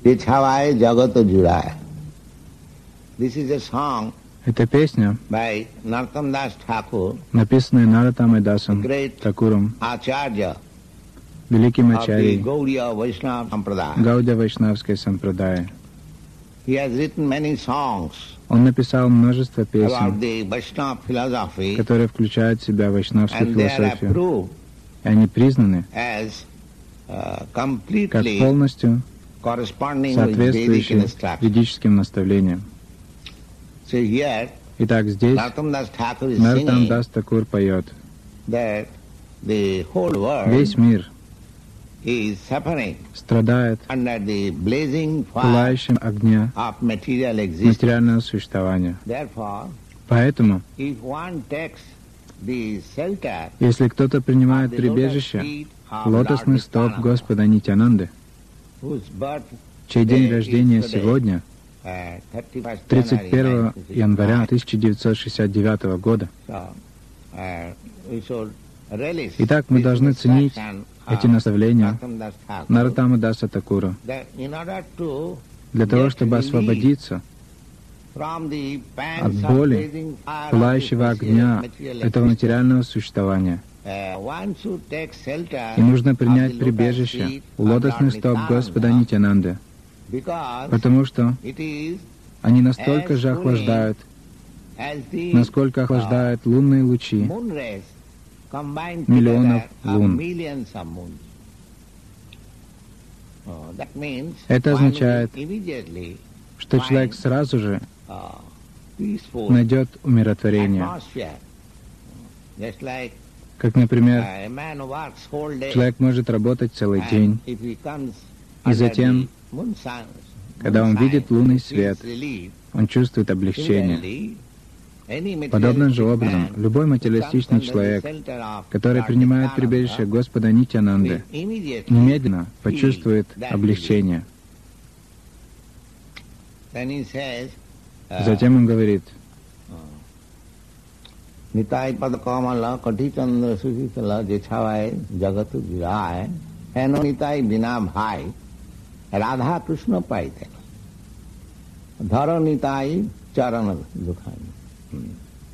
Jechawai Jagata Juraya. This is a song Это песня, by Narottam Das Thakur, написанная Нароттамой Дасом great Такуром, Acharya великим of the ачарьей Gaudiya Vaishnava Sampradaya. Гаудия Вайшнавской сампрадая. He has written many songs Он написал множество about песен, the Vaishnava philosophy, которые включают в себя вайшнавскую and they are философию, approved и они признаны as как completely полностью corresponding with Vedic соответствующие instruction. ведическим наставлениям. So here, Итак, здесь Narottam Das Thakur is Нароттам singing Дас Такур поет: that the whole весь world мир is suffering страдает under the blazing в fire пылающем огне of material existence. материального существования. Therefore, Поэтому, if one takes the shelter если кто-то принимает of the lotus прибежище feet of лотосных Lord стоп Nityananda, Господа Нитьянанды, whose birth чей день day рождения is today, сегодня, 31st 31 January января 1969. 1969 года. So, we should relish Итак, мы this должны ценить instruction эти of наставления Narottam Das Thakur, Нароттамы Даса Такура that in order to для того, get чтобы relief освободиться from the pangs от of боли, blazing fire of пылающего this огня material этого existence, материального существования. one should take shelter И нужно of принять the lotus прибежище feet у of лотосных Lord стоп Господа Nityananda, Нитьянанды, because потому что it is они настолько же охлаждают, as the насколько охлаждают лунные лучи moon rays combined миллионов together of лун. millions of moons. That means Это one означает, will immediately что человек сразу же peaceful найдет умиротворение. atmosphere. Just like Как, например, a man works whole day, человек может работать целый день, and if he comes и under затем, the moon sun, когда он видит лунный свет, relief. он чувствует облегчение. Similarly, any Подобным же materialistic образом, man любой who материалистичный comes under the человек, shelter of который Lord принимает Nityananda, прибежище Господа Нитьянанды, will immediately немедленно почувствует feel that облегчение. Then he says, Затем он говорит: Nitai pada kamala kati chandra sushitala jechawai jagatu viray heno nitai bina bhai radha krishna paite dhara nitai charana dukhani.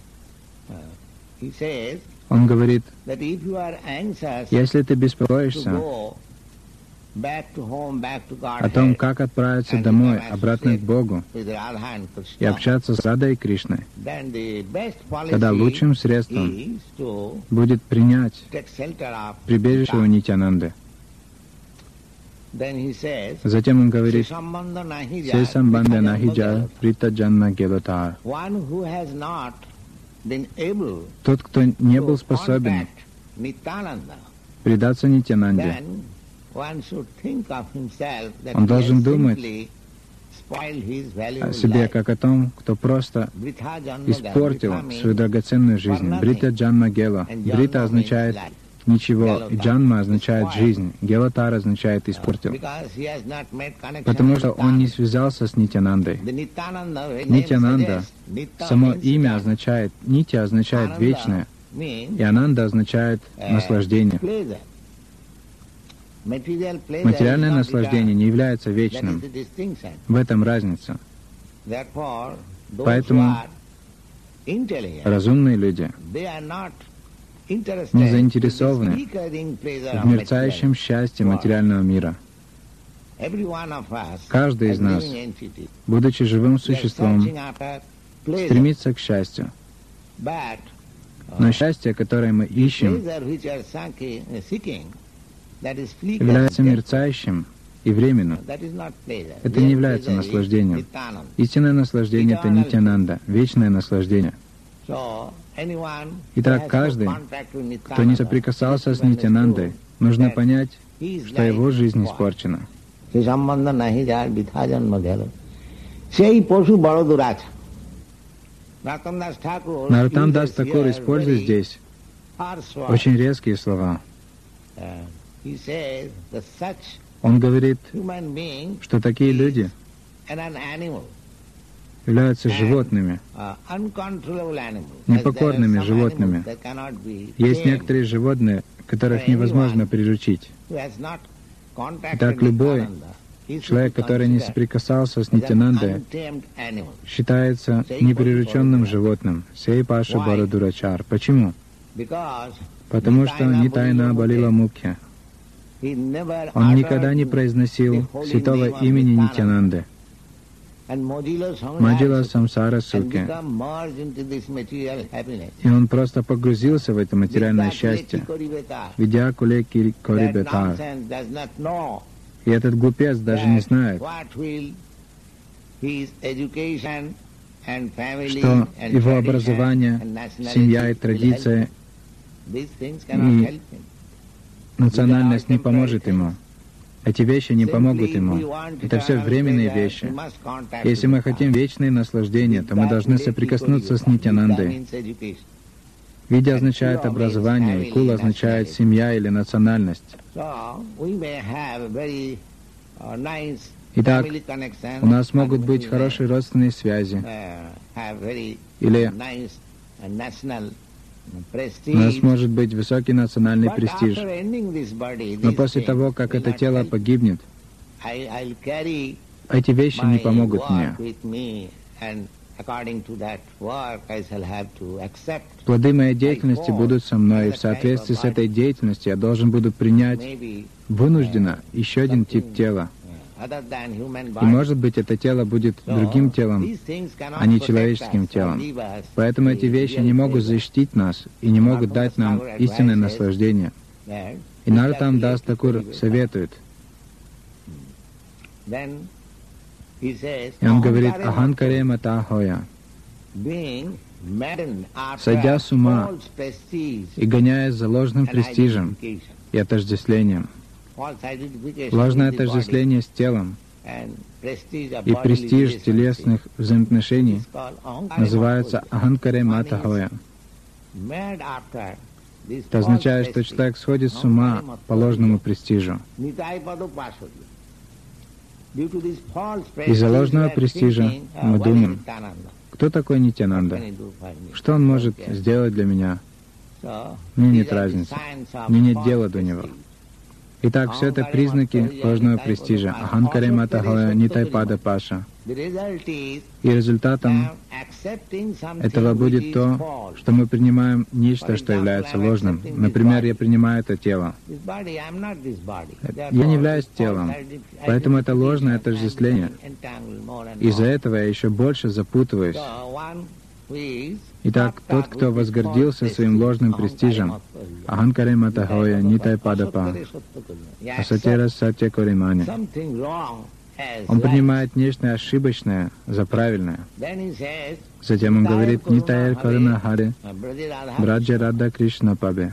He says он говорит, that if you are anxious если ты to беспокоишься go back to home, back to о том, Godhead, как отправиться and домой, become обратно к associated Богу, with Radha and и Krishna, общаться с Радой и Кришной, then the best тогда policy лучшим средством is to будет принять take shelter of прибежище у Gita. Нитьянанды. Then he says, Затем он говорит: Sambandha nahi «Се jai, самбанда Vita нахиджа, janma прита джанма гелотар». one who has not been able Тот, кто не был to способен contact Nityananda, предаться Нитьянанде, then one should think of himself that Он he должен has думать simply spoiled his о valuable себе life. как о том, кто просто Vritha janma испортил becoming свою драгоценную жизнь. Брита джанма гела. and Брита janma означает means life. ничего, и джанма означает Spoiled. жизнь. Гелатар означает испортил. Because he has not made connection Потому with что он не Nityananda. связался с Нитьянандой. The Nityananda, very name Нитьянанда, suggests, Nitya само means имя eternal. означает, Нитья означает Ananda вечное, means и Ананда означает наслаждение. pleasure. Material pleasure Материальное is not наслаждение не является eternal. That is вечным. the distinction. В этом разница. Therefore, those Поэтому who are intelligent, разумные люди they are not interested не in заинтересованы the flickering pleasure в of мерцающем material счастье world. материального мира. Every one of us, Каждый из as нас, living entity, будучи живым we are существом, searching after pleasure. стремится к счастью. But Но счастье, которое мы ищем, pleasure which you are seeking, that is fleeting. является мерцающим и временным. That is not pleasure. Это не является Real pleasure is наслаждением. Nityananda. Истинное наслаждение — это Нитьянанда, вечное наслаждение. So, anyone who Итак, has каждый, no contact with кто не Nityananda, соприкасался с has to Нитьянандой, нужно понять, he is что его like жизнь God. испорчена. সে সম্বন্ধ নাহি যার বৃথা জন্ম গেল সেই পশু বড় দুরাচ Нароттам Дас Такур использует здесь очень резкие слова. Он говорит, что такие люди являются животными, непокорными животными. Есть некоторые животные, которых невозможно приручить. Итак, любой, Человек, который не соприкасался с Нитянандой, считается неприрученным животным. Сей Паша Барадурачар. Почему? Потому что Нитайна Балила Мукхя. Он никогда не произносил святого имени Нитянанды. Маджила Самсара Сукхи. И он просто погрузился в это материальное счастье. Видя Кулеки Корибетар. И этот глупец даже не знает, что его образование, семья и традиция и национальность не поможет ему. Эти вещи не помогут ему. Это все временные вещи. Если мы хотим вечные наслаждения, то мы должны соприкоснуться с Нитянандой. Видя означает образование, и кула означает семья или национальность. Итак, у нас могут быть хорошие родственные связи, или у нас может быть высокий национальный престиж. Но после того, как это тело погибнет, эти вещи не помогут мне. Плоды моей деятельности будут со мной, и в соответствии с этой деятельностью я должен буду принять вынужденно еще один тип тела. И, может быть, это тело будет другим телом, а не человеческим телом. Поэтому эти вещи не могут защитить нас и не могут дать нам истинное наслаждение. И Нароттам Дас Такур советует. И он говорит: «Аханкаре мата хоя». Сойдя с ума и гоняясь за ложным престижем и отождествлением, ложное отождествление с телом и престиж телесных взаимоотношений называется аханкаре мата хоя. Это означает, что человек сходит с ума по ложному престижу. Из-за ложного престижа мы думаем: кто такой Нитянанда? Что он может сделать для меня? Мне нет разницы. Мне нет дела до него. Итак, все это признаки ложного престижа. Аханкаре мата хоя нитайпада паша. И результатом этого будет то, что мы принимаем нечто, что является ложным. Например, я принимаю это тело. Я не являюсь телом, поэтому это ложное отождествление. Из-за этого я еще больше запутываюсь. Итак, тот, кто возгордился своим ложным престижем, аханкаре мата хоя нитайпадапа, асатира сатья коримани, он принимает нечто ошибочное за правильное. Затем он говорит: «Нитайр карана харе, браджа рада Кришна пабе».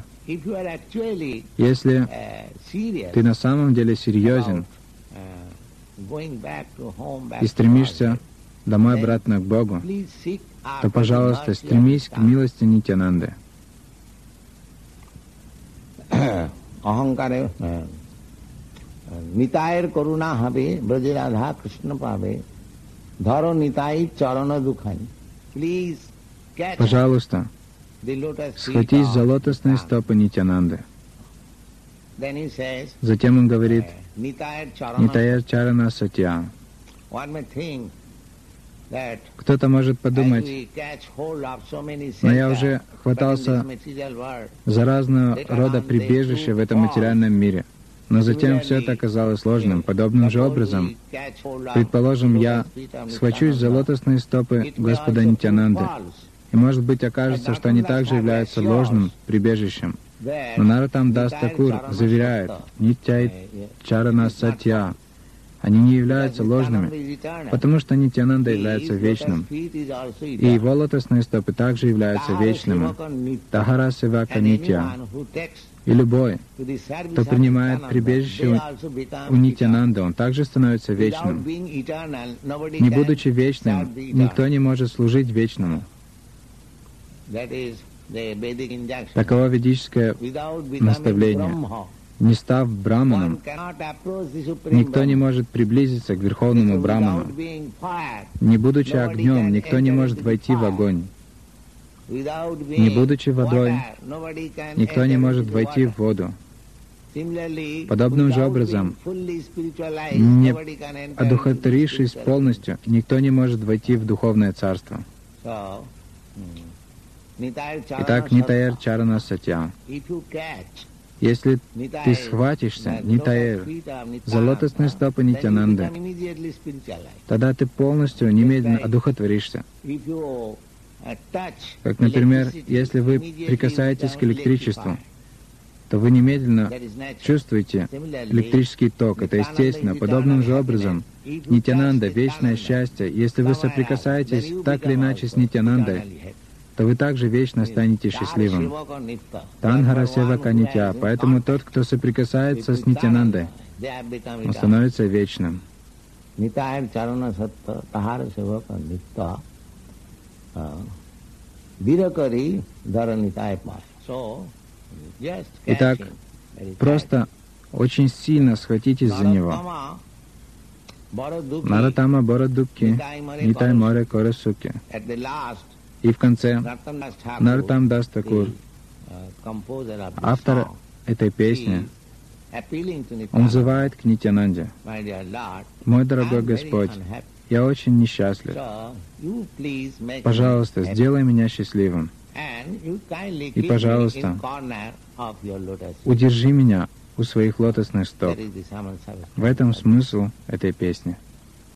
Если ты на самом деле серьезен и стремишься домой обратно к Богу, то, пожалуйста, стремись к милости Нитянанды. Nitayar karuna habe, Braja Radha Krishna pabe, dharo Nitai charana dukhai. Please catch. Пожалуйста, схватись за лотосные стопы Нитянанды. Затем он говорит: Нитайар чарана сатья. Кто-то может подумать: но я уже хватался за разного рода прибежища в этом материальном мире. Но затем все это оказалось ложным. Подобным же образом, предположим, я схвачусь за лотосные стопы Господа Нитянанды, и, может быть, окажется, что они также являются ложным прибежищем. Но Нароттам Дас Такур заверяет: Нитяй чарана сатья. Они не являются ложными, потому что Нитянанда является вечным, и его лотосные стопы также являются вечными. Тахара севака нитья. И любой, кто принимает прибежище у Нитянанды, он также становится вечным. Не будучи вечным, никто не может служить вечному. Таково ведическое наставление. Не став браманом, никто не может приблизиться к верховному браману. Не будучи огнем, никто не может войти в огонь. Не будучи водой, никто не может войти в воду. Подобным же образом, не одухотворившись полностью, никто не может войти в духовное царство. Итак, Нитайр Чарана Сатья. Если ты схватишься, Нитайр, за лотосные стопы Нитянанды, тогда ты полностью, немедленно одухотворишься. Как, например, если вы прикасаетесь к электричеству, то вы немедленно чувствуете электрический ток. Это естественно. Подобным же образом, Нитянанда, вечное счастье, если вы соприкасаетесь так или иначе с Нитянандой, то вы также вечно станете счастливым. Танхара Севака Нитя. Поэтому тот, кто соприкасается с Нитянандой, он становится вечным. Итак, просто очень сильно схватитесь за него. Наратама Борадукки, Нитай Море Корасуки. И в конце Нароттам Дас Такур, автор этой песни, он взывает к Нитянанде. «Мой дорогой Господь, я очень несчастлив. Пожалуйста, сделай меня счастливым. И, пожалуйста, удержи меня у своих лотосных стоп». В этом смысл этой песни.